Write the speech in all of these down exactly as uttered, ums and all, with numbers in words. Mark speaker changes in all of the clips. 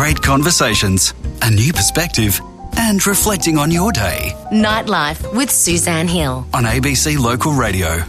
Speaker 1: great conversations, a new perspective, and reflecting on your day.
Speaker 2: Nightlife with Suzanne Hill
Speaker 1: on A B C Local Radio.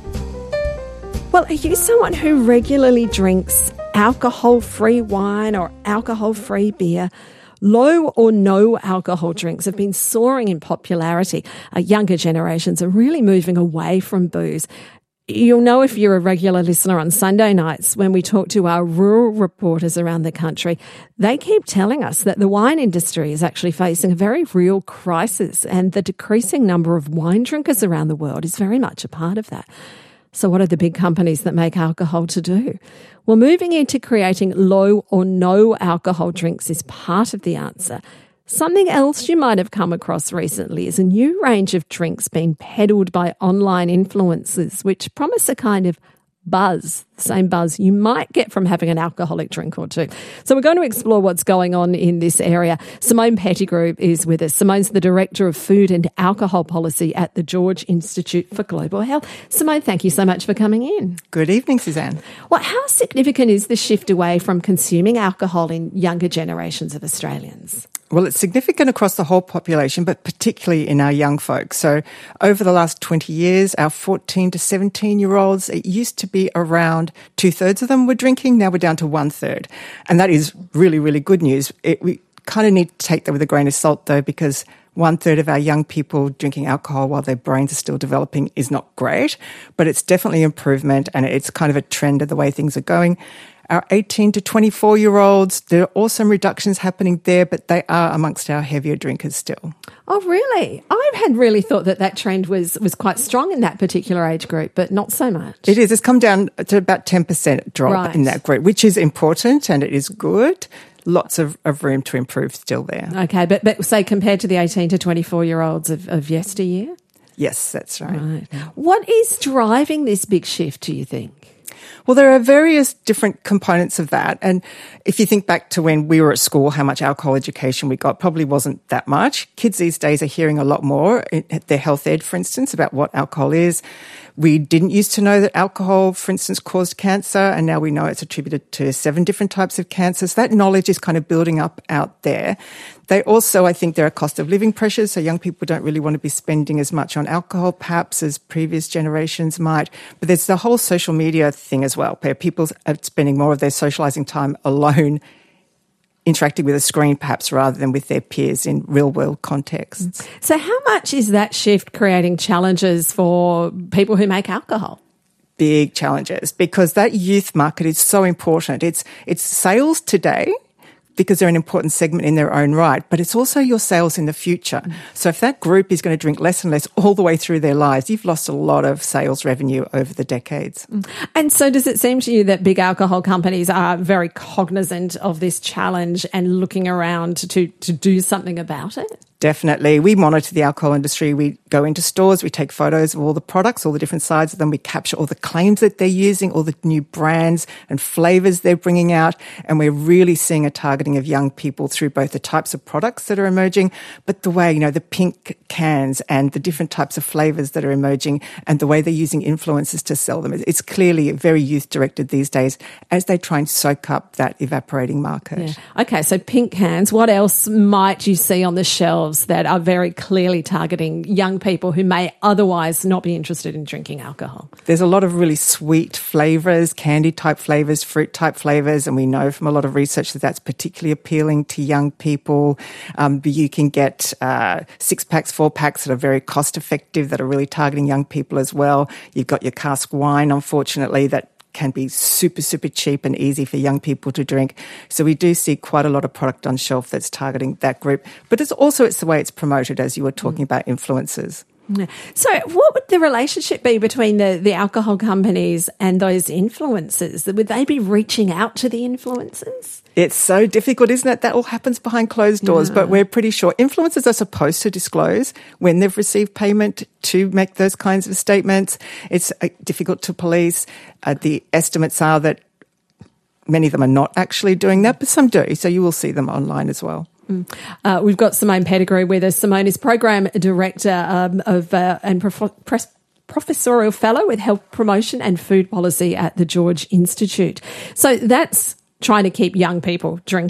Speaker 3: Well, are you someone who regularly drinks alcohol-free wine or alcohol-free beer? Low or no alcohol drinks have been soaring in popularity. Uh, younger generations are really moving away from booze. You'll know if you're a regular listener on Sunday nights when we talk to our rural reporters around the country. They keep telling us that the wine industry is actually facing a very real crisis, and the decreasing number of wine drinkers around the world is very much a part of that. So what are the big companies that make alcohol to do? Well, moving into creating low or no alcohol drinks is part of the answer. Something else you might have come across recently is a new range of drinks being peddled by online influencers, which promise a kind of buzz, the same buzz you might get from having an alcoholic drink or two. So we're going to explore what's going on in this area. Simone Pettigrew is with us. Simone's the Director of Food and Alcohol Policy at the George Institute for Global Health. Simone, thank you so much for coming in.
Speaker 4: Good evening, Suzanne.
Speaker 3: Well, how significant is the shift away from consuming alcohol in younger generations of Australians?
Speaker 4: Well, it's significant across the whole population, but particularly in our young folks. So over the last twenty years, our fourteen to seventeen-year-olds, it used to be around two-thirds of them were drinking. Now we're down to one-third. And that is really, really good news. It, we kind of need to take that with a grain of salt, though, because one-third of our young people drinking alcohol while their brains are still developing is not great, but it's definitely improvement, and it's kind of a trend of the way things are going. Our eighteen to twenty-four-year-olds, there are also some reductions happening there, but they are amongst our heavier drinkers still.
Speaker 3: Oh, really? I had really thought that that trend was, was quite strong in that particular age group, but not so much.
Speaker 4: It is. It's come down to about ten percent drop
Speaker 3: right.
Speaker 4: in that group, which is important and it is good. Lots of, of room to improve still there.
Speaker 3: Okay, but, but say compared to the eighteen to twenty-four-year-olds of, of yesteryear?
Speaker 4: Yes, that's right.
Speaker 3: right. What is driving this big shift, do you think?
Speaker 4: Well, there are various different components of that. And if you think back to when we were at school, how much alcohol education we got probably wasn't that much. Kids these days are hearing a lot more at their health ed, for instance, about what alcohol is. We didn't used to know that alcohol, for instance, caused cancer, and now we know it's attributed to seven different types of cancers. That knowledge is kind of building up out there. They also, I think, there are cost of living pressures, so young people don't really want to be spending as much on alcohol, perhaps, as previous generations might. But there's the whole social media thing as well, where people are spending more of their socialising time alone, interacting with a screen perhaps rather than with their peers in real-world contexts.
Speaker 3: So how much is that shift creating challenges for people who make alcohol?
Speaker 4: Big challenges, because that youth market is so important. It's it's sales today, because they're an important segment in their own right, but it's also your sales in the future. Mm. So if that group is going to drink less and less all the way through their lives, you've lost a lot of sales revenue over the decades.
Speaker 3: Mm. And so does it seem to you that big alcohol companies are very cognizant of this challenge and looking around to, to do something about it?
Speaker 4: Definitely. We monitor the alcohol industry. We go into stores, we take photos of all the products, all the different sides of them. We capture all the claims that they're using, all the new brands and flavours they're bringing out. And we're really seeing a targeting of young people through both the types of products that are emerging, but the way, you know, the pink cans and the different types of flavours that are emerging and the way they're using influencers to sell them. It's clearly very youth-directed these days as they try and soak up that evaporating market.
Speaker 3: Yeah. Okay, so pink cans. What else might you see on the shelves that are very clearly targeting young people who may otherwise not be interested in drinking alcohol?
Speaker 4: There's a lot of really sweet flavours, candy-type flavours, fruit-type flavours, and we know from a lot of research that that's particularly appealing to young people. Um, you can get uh, six-packs, four-packs that are very cost-effective, that are really targeting young people as well. You've got your cask wine, unfortunately, that can be super, super cheap and easy for young people to drink. So we do see quite a lot of product on shelf that's targeting that group. But it's also it's the way it's promoted, as you were talking mm. about influencers.
Speaker 3: So what would the relationship be between the, the alcohol companies and those influencers? Would they be reaching out to the influencers?
Speaker 4: It's so difficult, isn't it? That all happens behind closed doors, yeah. But we're pretty sure influencers are supposed to disclose when they've received payment to make those kinds of statements. It's uh, difficult to police. Uh, the estimates are that many of them are not actually doing that, but some do. So you will see them online as well.
Speaker 3: Uh, we've got Simone Pettigrew with us. Simone is Program Director um, of uh, and prof- Press Professorial Fellow with Health Promotion and Food Policy at the George Institute. So that's trying to keep young people drinking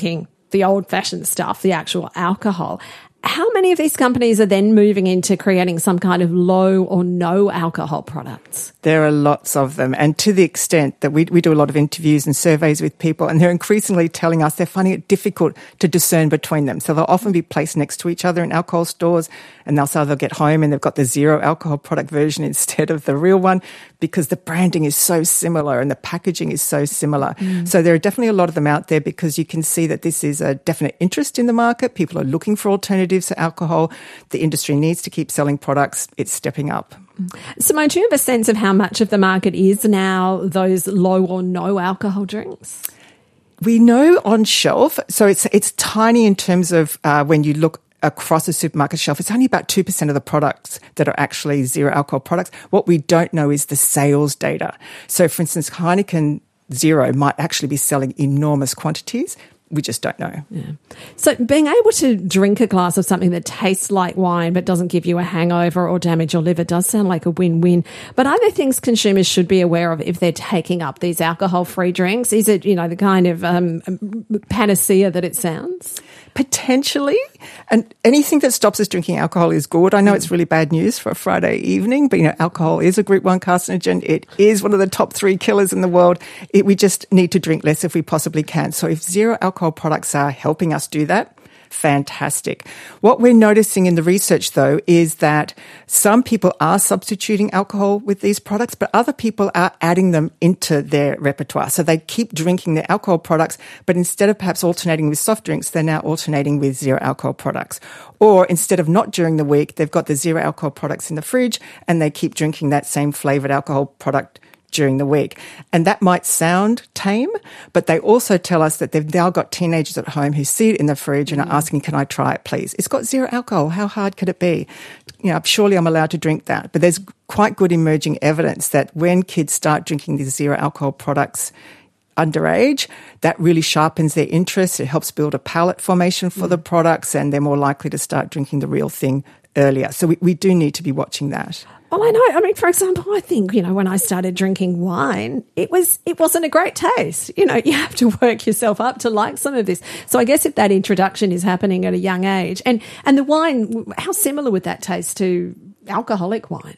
Speaker 3: the old-fashioned stuff, the actual alcohol. How many of these companies are then moving into creating some kind of low or no alcohol products?
Speaker 4: There are lots of them. And to the extent that we, we do a lot of interviews and surveys with people, and they're increasingly telling us they're finding it difficult to discern between them. So they'll often be placed next to each other in alcohol stores, and they'll say they'll get home and they've got the zero alcohol product version instead of the real one because the branding is so similar and the packaging is so similar. Mm. So there are definitely a lot of them out there because you can see that this is a definite interest in the market. People are looking for alternatives to alcohol. The industry needs to keep selling products. It's stepping up.
Speaker 3: Simone, do you have a sense of how much of the market is now those low or no alcohol drinks?
Speaker 4: We know on shelf, so it's it's tiny in terms of uh, when you look across a supermarket shelf, it's only about two percent of the products that are actually zero alcohol products. What we don't know is the sales data. So, for instance, Heineken Zero might actually be selling enormous quantities. We just don't know.
Speaker 3: Yeah. So being able to drink a glass of something that tastes like wine but doesn't give you a hangover or damage your liver does sound like a win-win. But are there things consumers should be aware of if they're taking up these alcohol-free drinks? Is it, you know, the kind of um, panacea that it sounds?
Speaker 4: Potentially. And anything that stops us drinking alcohol is good. I know mm. it's really bad news for a Friday evening, but, you know, alcohol is a group one carcinogen. It is one of the top three killers in the world. It, we just need to drink less if we possibly can. So if zero alcohol products are helping us do that, fantastic. What we're noticing in the research, though, is that some people are substituting alcohol with these products, but other people are adding them into their repertoire. So they keep drinking their alcohol products, but instead of perhaps alternating with soft drinks, they're now alternating with zero alcohol products. Or instead of not during the week, they've got the zero alcohol products in the fridge and they keep drinking that same flavored alcohol product during the week. And that might sound tame, but they also tell us that they've now got teenagers at home who see it in the fridge and mm. are asking, can I try it, please? It's got zero alcohol. How hard could it be? You know, surely I'm allowed to drink that. But there's quite good emerging evidence that when kids start drinking these zero alcohol products underage, that really sharpens their interest. It helps build a palate formation for mm. the products, and they're more likely to start drinking the real thing earlier. So we, we do need to be watching that.
Speaker 3: Well, I know. I mean, for example, I think, you know, when I started drinking wine, it was it wasn't a great taste. You know, you have to work yourself up to like some of this. So I guess if that introduction is happening at a young age, and and the wine, how similar would that taste to alcoholic wine?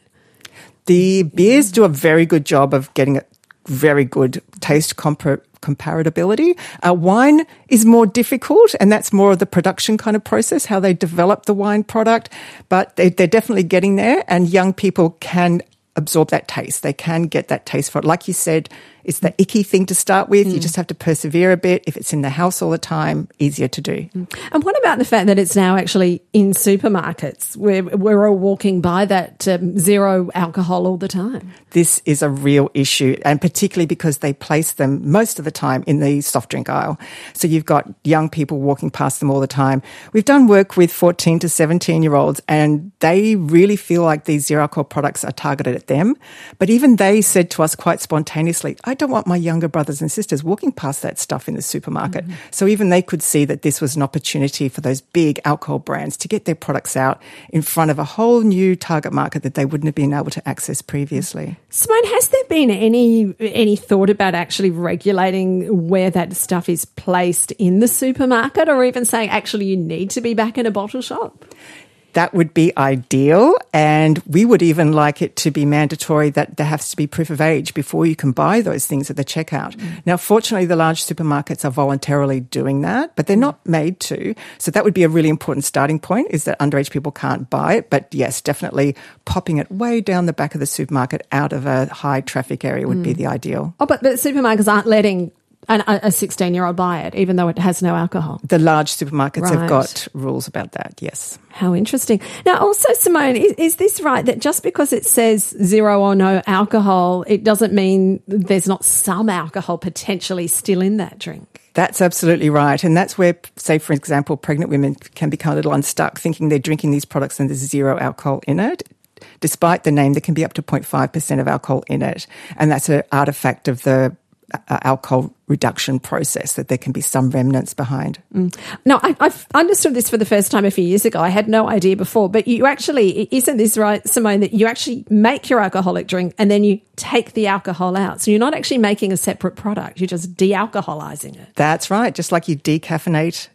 Speaker 4: The beers do a very good job of getting a very good taste compar- comparability. Uh, wine is more difficult, and that's more of the production kind of process, how they develop the wine product. But they, they're definitely getting there, and young people can absorb that taste. They can get that taste for it. Like you said, it's the icky thing to start with. Mm. You just have to persevere a bit. If it's in the house all the time, easier to do.
Speaker 3: Mm. And what about the fact that it's now actually in supermarkets where we're all walking by that um, zero alcohol all the time?
Speaker 4: This is a real issue, and particularly because they place them most of the time in the soft drink aisle. So you've got young people walking past them all the time. We've done work with fourteen to seventeen-year-olds, and they really feel like these zero alcohol products are targeted at them. But even they said to us quite spontaneously, I don't want my younger brothers and sisters walking past that stuff in the supermarket. Mm-hmm. So even they could see that this was an opportunity for those big alcohol brands to get their products out in front of a whole new target market that they wouldn't have been able to access previously.
Speaker 3: Simone, has there been any any thought about actually regulating where that stuff is placed in the supermarket, or even saying actually you need to be back in a bottle shop?
Speaker 4: That would be ideal, and we would even like it to be mandatory that there has to be proof of age before you can buy those things at the checkout. Mm. Now, fortunately, the large supermarkets are voluntarily doing that, but they're not made to. So that would be a really important starting point, is that underage people can't buy it. But yes, definitely popping it way down the back of the supermarket out of a high traffic area would mm. be the ideal.
Speaker 3: Oh, but the supermarkets aren't letting An, a sixteen-year-old buy it, even though it has no alcohol.
Speaker 4: The large supermarkets
Speaker 3: right.
Speaker 4: have got rules about that, yes.
Speaker 3: How interesting. Now, also, Simone, is, is this right, that just because it says zero or no alcohol, it doesn't mean there's not some alcohol potentially still in that drink?
Speaker 4: That's absolutely right. And that's where, say, for example, pregnant women can become a little unstuck, thinking they're drinking these products and there's zero alcohol in it. Despite the name, there can be up to zero point five percent of alcohol in it. And that's an artifact of the Uh, alcohol reduction process, that there can be some remnants behind.
Speaker 3: Mm. No, I, I've understood this for the first time a few years ago. I had no idea before, but you actually, isn't this right, Simone, that you actually make your alcoholic drink and then you take the alcohol out. So you're not actually making a separate product, you're just de-alcoholizing it.
Speaker 4: That's right. Just like you decaffeinate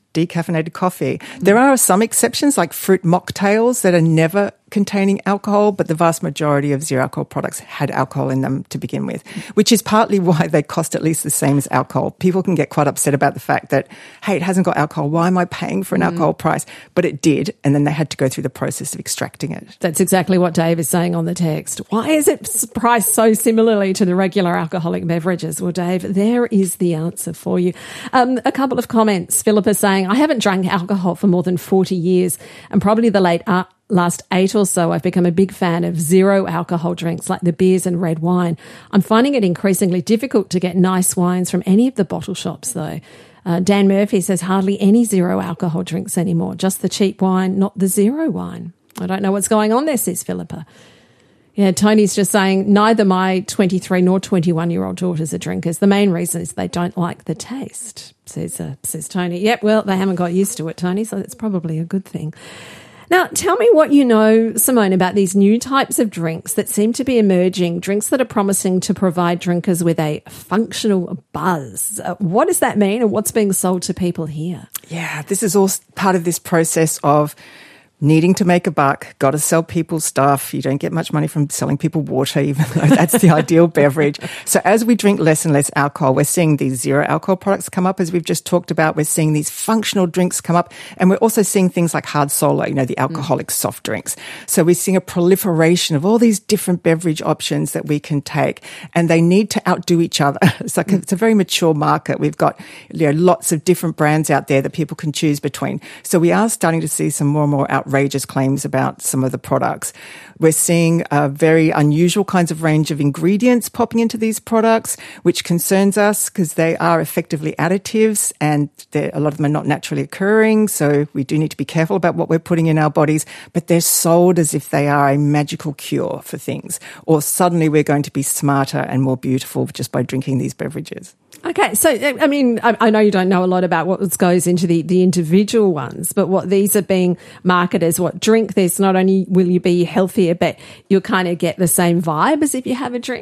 Speaker 4: decaffeinated coffee. There are some exceptions like fruit mocktails that are never containing alcohol, but the vast majority of zero alcohol products had alcohol in them to begin with, which is partly why they cost at least the same as alcohol. People can get quite upset about the fact that, hey, it hasn't got alcohol. Why am I paying for an mm. alcohol price? But it did, and then they had to go through the process of extracting it.
Speaker 3: That's exactly what Dave is saying on the text. Why is it priced so similarly to the regular alcoholic beverages? Well, Dave, there is the answer for you. Um, a couple of comments. Philippa saying, I haven't drank alcohol for more than forty years, and probably the late art last eight or so, I've become a big fan of zero alcohol drinks like the beers and red wine. I'm finding it increasingly difficult to get nice wines from any of the bottle shops, though. Uh, Dan Murphy says hardly any zero alcohol drinks anymore, just the cheap wine, not the zero wine. I don't know what's going on there, says Philippa. Yeah, Tony's just saying neither my twenty-three nor twenty-one-year-old daughters are drinkers. The main reason is they don't like the taste, says, uh, says Tony. Yep, well, they haven't got used to it, Tony, so that's probably a good thing. Now, tell me what you know, Simone, about these new types of drinks that seem to be emerging, drinks that are promising to provide drinkers with a functional buzz. Uh, what does that mean, and what's being sold to people here?
Speaker 4: Yeah, this is all part of this process of needing to make a buck, got to sell people stuff. You don't get much money from selling people water, even though that's the ideal beverage. So as we drink less and less alcohol, we're seeing these zero alcohol products come up, as we've just talked about. We're seeing these functional drinks come up, and we're also seeing things like hard solo, you know, the alcoholic mm. soft drinks. So we're seeing a proliferation of all these different beverage options that we can take, and they need to outdo each other. It's like mm. a, it's a very mature market. We've got, you know, lots of different brands out there that people can choose between. So we are starting to see some more and more outrageous outrageous claims about some of the products. We're seeing uh, very unusual kinds of range of ingredients popping into these products, which concerns us because they are effectively additives, and a lot of them are not naturally occurring. So we do need to be careful about what we're putting in our bodies, but they're sold as if they are a magical cure for things, or suddenly we're going to be smarter and more beautiful just by drinking these beverages.
Speaker 3: Okay, so, I mean, I know you don't know a lot about what goes into the, the individual ones, but what these are being marketed as what drink this, not only will you be healthier, but you'll kind of get the same vibe as if you have a drink?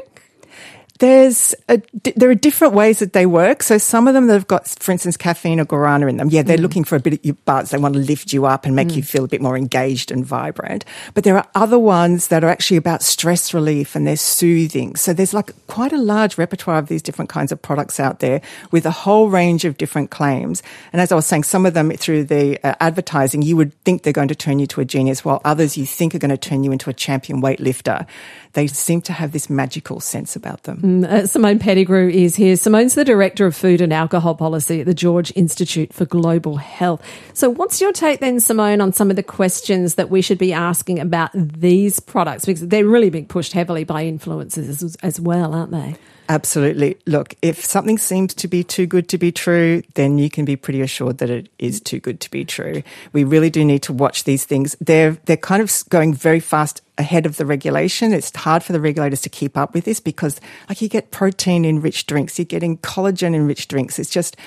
Speaker 4: There's a, there are different ways that they work. So some of them that have got, for instance, caffeine or guarana in them. Yeah, they're mm. looking for a bit of your buzz. They want to lift you up and make mm. you feel a bit more engaged and vibrant. But there are other ones that are actually about stress relief, and they're soothing. So there's like quite a large repertoire of these different kinds of products out there with a whole range of different claims. And as I was saying, some of them through the uh, advertising, you would think they're going to turn you to a genius, while others you think are going to turn you into a champion weightlifter. They seem to have this magical sense about them.
Speaker 3: Mm, uh, Simone Pettigrew is here. Simone's the Director of Food and Alcohol Policy at the George Institute for Global Health. So what's your take then, Simone, on some of the questions that we should be asking about these products? Because they're really being pushed heavily by influencers as, as well, aren't they?
Speaker 4: Absolutely. Look, if something seems to be too good to be true, then you can be pretty assured that it is too good to be true. We really do need to watch these things. They're they're kind of going very fast ahead of the regulation. It's hard for the regulators to keep up with this because, like, you get protein-enriched drinks, you're getting collagen-enriched drinks. It's just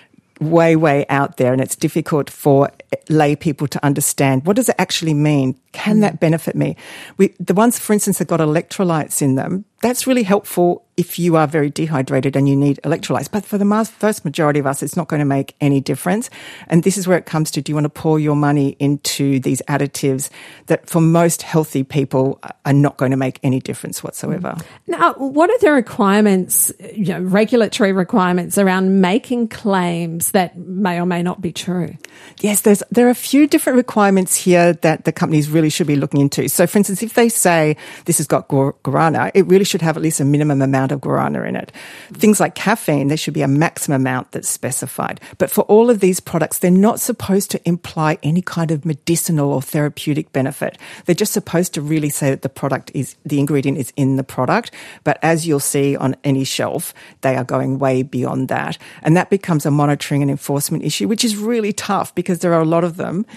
Speaker 4: way, way out there, and it's difficult for lay people to understand. What does it actually mean? Can mm. that benefit me? We, the ones, for instance, that got electrolytes in them, that's really helpful if you are very dehydrated and you need electrolytes. But for the vast majority of us, it's not going to make any difference. And this is where it comes to, do you want to pour your money into these additives that for most healthy people are not going to make any difference whatsoever?
Speaker 3: Now, what are the requirements, you know, regulatory requirements around making claims that may or may not be true?
Speaker 4: Yes, there's there are a few different requirements here that the companies really should be looking into. So, for instance, if they say this has got guarana, it really should have at least a minimum amount of guarana in it. Things like caffeine, there should be a maximum amount that's specified. But for all of these products, they're not supposed to imply any kind of medicinal or therapeutic benefit. They're just supposed to really say that the product is, the ingredient is in the product. But as you'll see on any shelf, they are going way beyond that. And that becomes a monitoring and enforcement issue, which is really tough because there are a lot of them.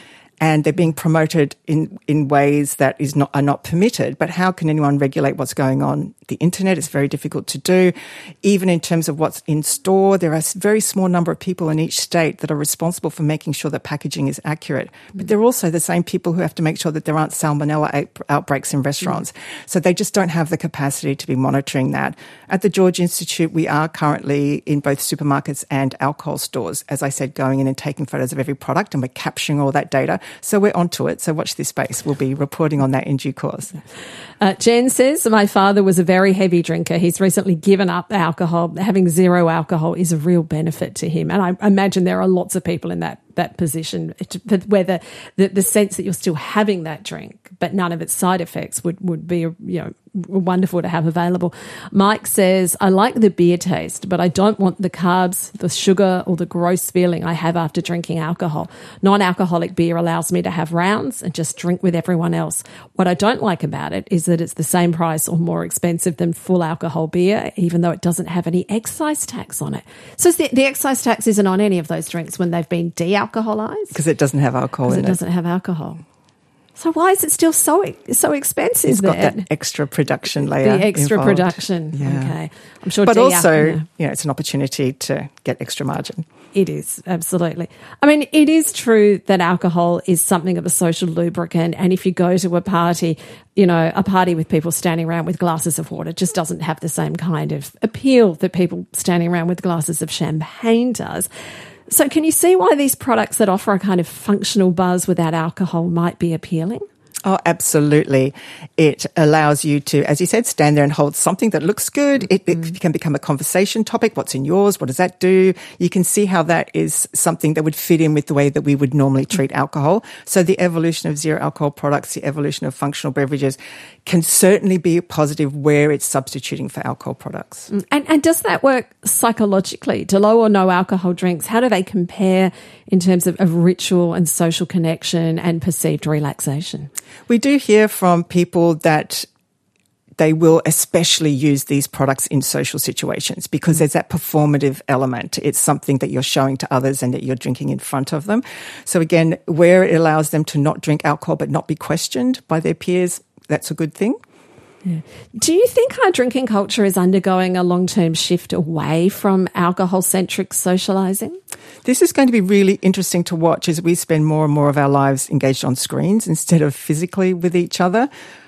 Speaker 4: and they're being promoted in, in ways that is not, are not permitted. But how can anyone regulate what's going on? The internet is very difficult to do. Even in terms of what's in store, there are a very small number of people in each state that are responsible for making sure that packaging is accurate. But they're also the same people who have to make sure that there aren't salmonella out- outbreaks in restaurants. Mm. So they just don't have the capacity to be monitoring that. At the George Institute, we are currently in both supermarkets and alcohol stores, as I said, going in and taking photos of every product, and we're capturing all that data. So we're onto it. So watch this space. We'll be reporting on that in due course.
Speaker 3: Uh, Jen says, my father was a very heavy drinker. He's recently given up alcohol. Having zero alcohol is a real benefit to him. And I imagine there are lots of people in that that position where the, the, the sense that you're still having that drink, but none of its side effects would, would be, you know, wonderful to have available. Mike says, I like the beer taste, but I don't want the carbs, the sugar, or the gross feeling I have after drinking alcohol. Non-alcoholic beer allows me to have rounds and just drink with everyone else. What I don't like about it is that it's the same price or more expensive than full alcohol beer, even though it doesn't have any excise tax on it. So the, the excise tax isn't on any of those drinks when they've been de-alcoholized?
Speaker 4: Because it doesn't have alcohol in it.
Speaker 3: Because it doesn't have alcohol. So why is it still so so expensive?
Speaker 4: It's got
Speaker 3: then?
Speaker 4: that extra production layer.
Speaker 3: The extra
Speaker 4: involved.
Speaker 3: production.
Speaker 4: Yeah.
Speaker 3: Okay. I'm sure.
Speaker 4: But
Speaker 3: D-
Speaker 4: also,
Speaker 3: yeah.
Speaker 4: you know, it's an opportunity to get extra margin.
Speaker 3: It is, absolutely. I mean, it is true that alcohol is something of a social lubricant. And if you go to a party, you know, a party with people standing around with glasses of water just doesn't have the same kind of appeal that people standing around with glasses of champagne does. So can you see why these products that offer a kind of functional buzz without alcohol might be appealing?
Speaker 4: Oh, absolutely. It allows you to, as you said, stand there and hold something that looks good. It, it can become a conversation topic. What's in yours? What does that do? You can see how that is something that would fit in with the way that we would normally treat alcohol. So the evolution of zero alcohol products, the evolution of functional beverages can certainly be positive where it's substituting for alcohol products.
Speaker 3: And, and does that work psychologically? Do low or no alcohol drinks, how do they compare in terms of, of ritual and social connection and perceived relaxation?
Speaker 4: We do hear from people that they will especially use these products in social situations because there's that performative element. It's something that you're showing to others and that you're drinking in front of them. So again, where it allows them to not drink alcohol but not be questioned by their peers, that's a good thing.
Speaker 3: Yeah. Do you think our drinking culture is undergoing a long-term shift away from alcohol-centric socialising?
Speaker 4: This is going to be really interesting to watch as we spend more and more of our lives engaged on screens instead of physically with each other.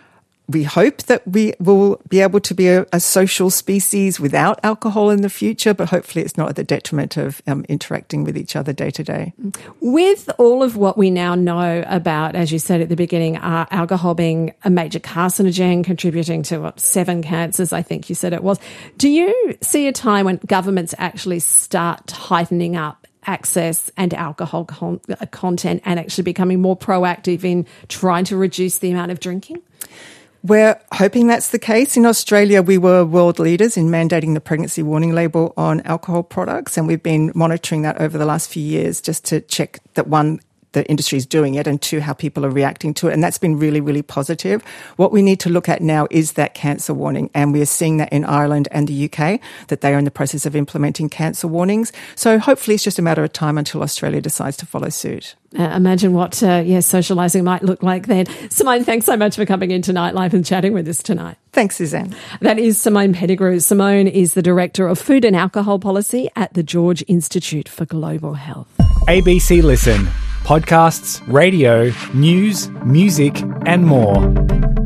Speaker 4: We hope that we will be able to be a, a social species without alcohol in the future, but hopefully it's not at the detriment of um, interacting with each other day to day.
Speaker 3: With all of what we now know about, as you said at the beginning, uh, alcohol being a major carcinogen, contributing to what, seven cancers, I think you said it was, do you see a time when governments actually start tightening up access and alcohol con- content and actually becoming more proactive in trying to reduce the amount of drinking?
Speaker 4: We're hoping that's the case. In Australia, we were world leaders in mandating the pregnancy warning label on alcohol products, and we've been monitoring that over the last few years just to check that, one, the industry is doing it, and two, how people are reacting to it. And that's been really, really positive. What we need to look at now is that cancer warning. And we are seeing that in Ireland and the U K, that they are in the process of implementing cancer warnings. So hopefully it's just a matter of time until Australia decides to follow suit.
Speaker 3: Uh, imagine what, uh, yeah, socialising might look like then. Simone, thanks so much for coming in tonight live and chatting with us tonight.
Speaker 4: Thanks, Suzanne.
Speaker 3: That is Simone Pettigrew. Simone is the Director of Food and Alcohol Policy at the George Institute for Global Health.
Speaker 5: A B C Listen. Podcasts, radio, news, music, and more.